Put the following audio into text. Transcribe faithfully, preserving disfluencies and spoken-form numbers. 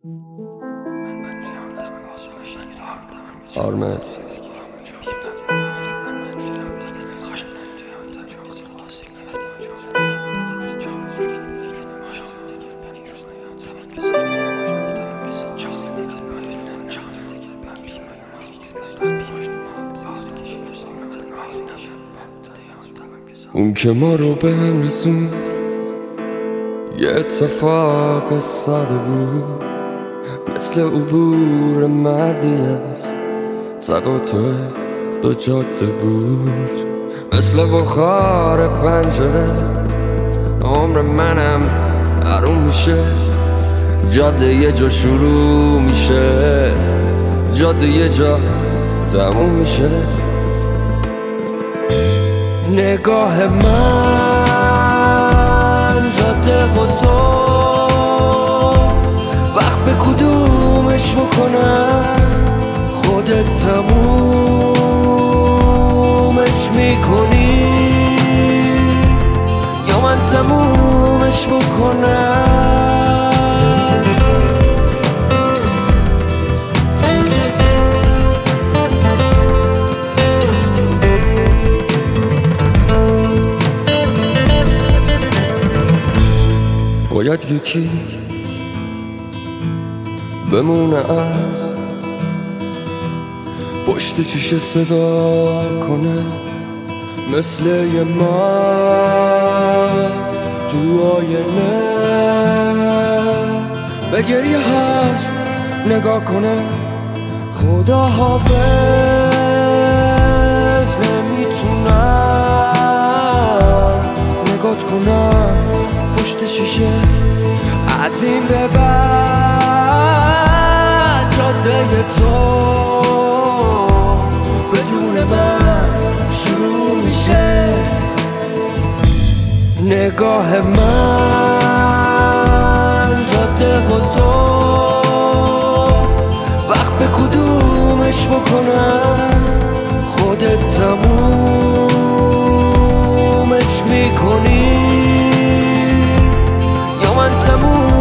آرمز اون که ما رو به هم رسون یه اتفاق ساده بود، مثل عبور مردی از تقاطع دو جاده بود، مثل بخار پنجره عمر منم حروم میشه. جاده یه جا شروع میشه، جاده یه جا تموم میشه. نگاه من جاده و تو وقت به کدومش بکنم، خودت تمومش میکنی یا من تمومش بکنم؟ باید یکی بمونه از پشت شیشه صدا کنه، مثل یه مرد تو آینه به گریه هاش نگاه کنه. خدا حافظ نمیتونم نگات کنم پشت شیشه. از این به بعد جاده تو بدون من شروع میشه. نگاه من جاده و تو وقت به کدومش بکنم، خودت تمومش میکنی یا من تموم